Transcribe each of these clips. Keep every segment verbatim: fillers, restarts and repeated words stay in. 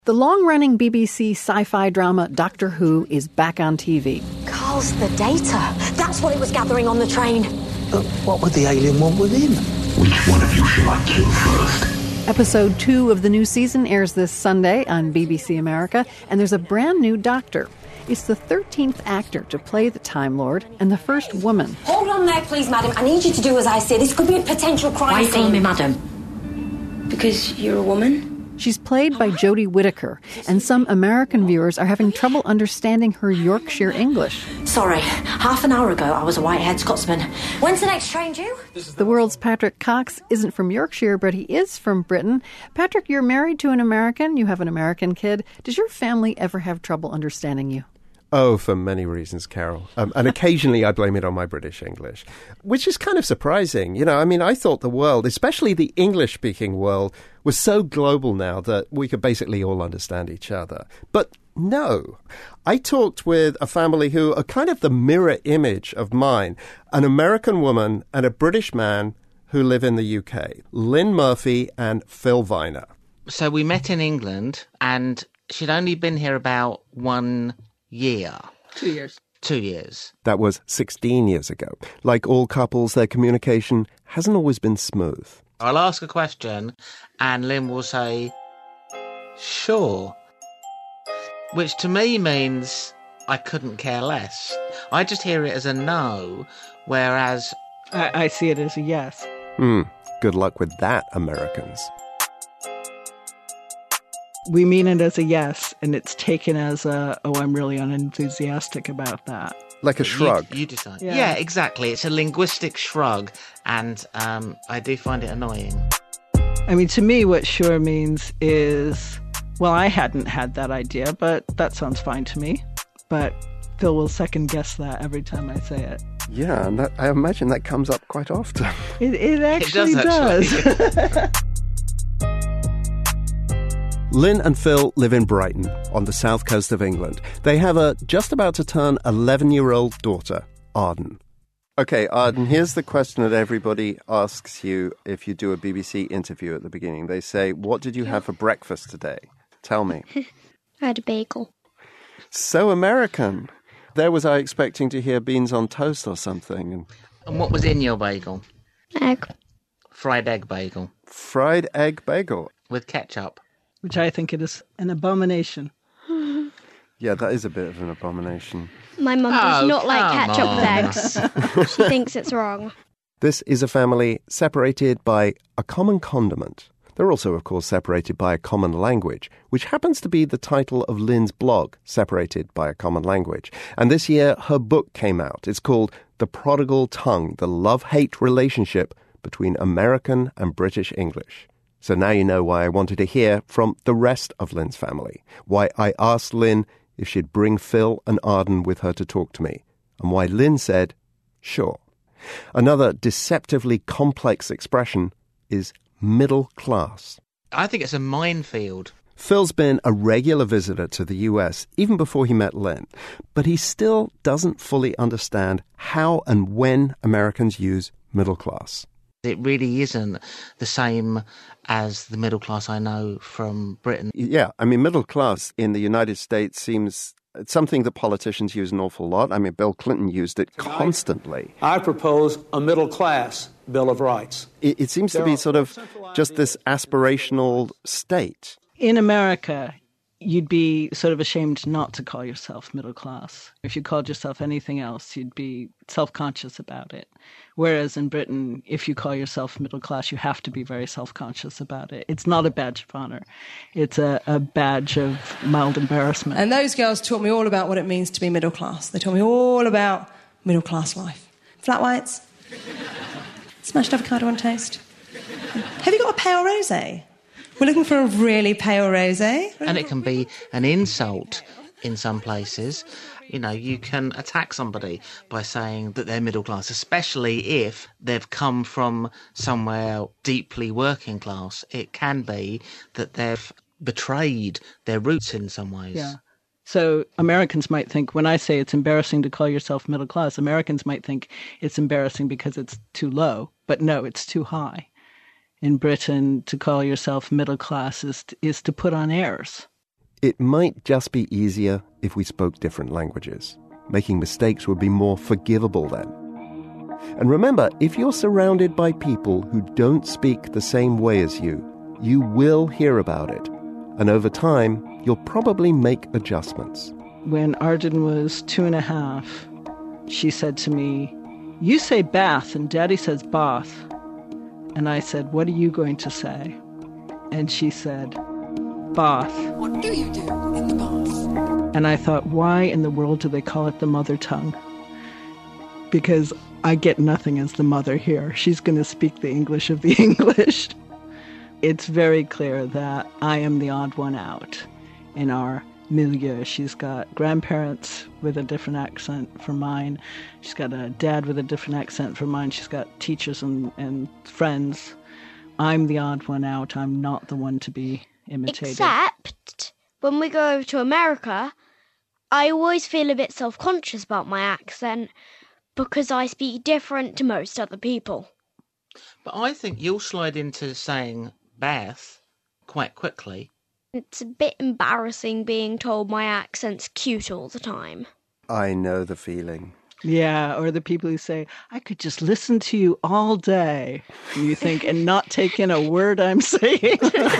The long-running B B C sci-fi drama Doctor Who is back on T V. Carl's the data. That's what it was gathering on the train. But what would the alien want with him? Which one of you shall I kill first? Episode two of the new season airs this Sunday on B B C America, and there's a brand new Doctor. It's the thirteenth actor to play the Time Lord and the first woman. Hold on there, please, madam. I need you to do as I say. This could be a potential crime Why are you calling me scene. madam? Because you're a woman? She's played by Jodie Whittaker, and some American viewers are having trouble understanding her Yorkshire English. Sorry, half an hour ago I was a white-haired Scotsman. When's the next train due? The world's Patrick Cox isn't from Yorkshire, but he is from Britain. Patrick, you're married to an American. You have an American kid. Does your family ever have trouble understanding you? Oh, for many reasons, Carol. Um, and occasionally I blame it on my British English, which is kind of surprising. You know, I mean, I thought the world, especially the English-speaking world, was so global now that we could basically all understand each other. But no. I talked with a family who are kind of the mirror image of mine, an American woman and a British man who live in the U K, Lynn Murphy and Phil Viner. So we met in England, and she'd only been here about one year. Two years. Two years. That was sixteen years ago. Like all couples, their communication hasn't always been smooth. I'll ask a question, and Lynn will say, sure. Which to me means I couldn't care less. I just hear it as a no, whereas... I, I see it as a yes. Hmm. Good luck with that, Americans. We mean it as a yes, and it's taken as a, oh, I'm really unenthusiastic about that. Like a shrug. You, you decide. Yeah. Yeah, exactly. It's a linguistic shrug, and um, I do find it annoying. I mean, to me, what sure means is, well, I hadn't had that idea, but that sounds fine to me. But Phil will second guess that every time I say it. Yeah, and that, I imagine that comes up quite often. It, it actually it does. Actually. does. Lynn and Phil live in Brighton, on the south coast of England. They have a just about to turn eleven-year-old daughter, Arden. Okay, Arden, here's the question that everybody asks you if you do a B B C interview at the beginning. They say, what did you have for breakfast today? Tell me. I had a bagel. So American. There was I expecting to hear beans on toast or something. And And what was in your bagel? Egg. Fried egg bagel. fried egg bagel. With ketchup. Which I think it is an abomination. Yeah, that is a bit of an abomination. My mum does Oh, not like come ketchup on. with eggs. She thinks it's wrong. This is a family separated by a common condiment. They're also, of course, separated by a common language, which happens to be the title of Lynn's blog, Separated by a Common Language. And this year, her book came out. It's called The Prodigal Tongue, The Love-Hate Relationship Between American and British English. So now you know why I wanted to hear from the rest of Lynn's family, why I asked Lynn if she'd bring Phil and Arden with her to talk to me, and why Lynn said, sure. Another deceptively complex expression is middle class. I think it's a minefield. Phil's been a regular visitor to the U S even before he met Lynn, but he still doesn't fully understand how and when Americans use middle class. It really isn't the same as the middle class I know from Britain. Yeah, I mean, middle class in the United States seems it's something that politicians use an awful lot. I mean, Bill Clinton used it constantly. I propose a middle-class Bill of Rights. It, it seems to be sort of just this aspirational state. In America, you'd be sort of ashamed not to call yourself middle class. If you called yourself anything else, you'd be self-conscious about it. Whereas in Britain, if you call yourself middle class, you have to be very self-conscious about it. It's not a badge of honor. It's a, a badge of mild embarrassment. And those girls taught me all about what it means to be middle class. They taught me all about middle class life. Flat whites, smashed avocado on toast. Have you got a pale rosé? We're looking for a really pale rosé. And it can be an insult in some places. You know, you can attack somebody by saying that they're middle class, especially if they've come from somewhere deeply working class. It can be that they've betrayed their roots in some ways. Yeah. So Americans might think, when I say it's embarrassing to call yourself middle class, Americans might think it's embarrassing because it's too low. But no, it's too high. In Britain, to call yourself middle class is to, is to put on airs. It might just be easier if we spoke different languages. Making mistakes would be more forgivable then. And remember, if you're surrounded by people who don't speak the same way as you, you will hear about it. And over time, you'll probably make adjustments. When Arden was two and a half, she said to me, "You say bath and Daddy says bath." And I said, "What are you going to say?" And she said, "Bath." What do you do in the bath? And I thought, why in the world do they call it the mother tongue? Because I get nothing as the mother here. She's going to speak the English of the English. It's very clear that I am the odd one out in our milieu. She's got grandparents with a different accent from mine. She's got a dad with a different accent from mine. She's got teachers and, and friends. I'm the odd one out. I'm not the one to be imitated. Except when we go over to America, I always feel a bit self-conscious about my accent because I speak different to most other people. But I think you'll slide into saying bath quite quickly. It's a bit embarrassing being told my accent's cute all the time. I know the feeling. Yeah, or the people who say, "I could just listen to you all day." And you think, and not take in a word I'm saying.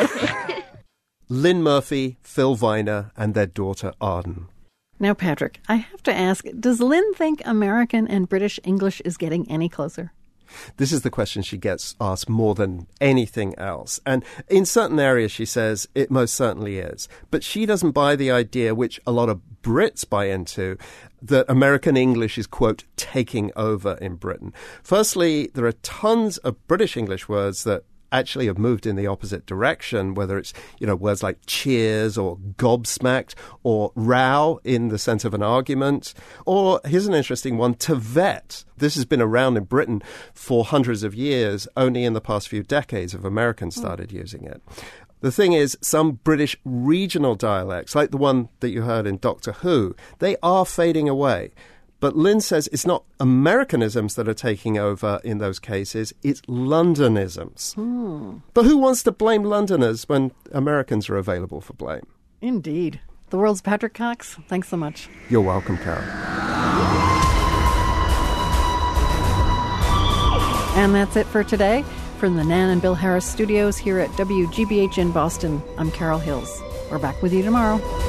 Lynn Murphy, Phil Viner, and their daughter Arden. Now, Patrick, I have to ask, does Lynn think American and British English is getting any closer? This is the question she gets asked more than anything else. And in certain areas, she says, it most certainly is. But she doesn't buy the idea, which a lot of Brits buy into, that American English is, quote, taking over in Britain. Firstly, there are tons of British English words that actually have moved in the opposite direction, whether it's, you know, words like cheers or gobsmacked or row in the sense of an argument. Or here's an interesting one, to vet. This has been around in Britain for hundreds of years. Only in the past few decades have Americans started mm. using it. The thing is, some British regional dialects, like the one that you heard in Doctor Who, they are fading away. But Lynn says it's not Americanisms that are taking over in those cases, it's Londonisms. Hmm. But who wants to blame Londoners when Americans are available for blame? Indeed. The world's Patrick Cox, thanks so much. You're welcome, Carol. And that's it for today. From the Nan and Bill Harris studios here at W G B H in Boston, I'm Carol Hills. We're back with you tomorrow.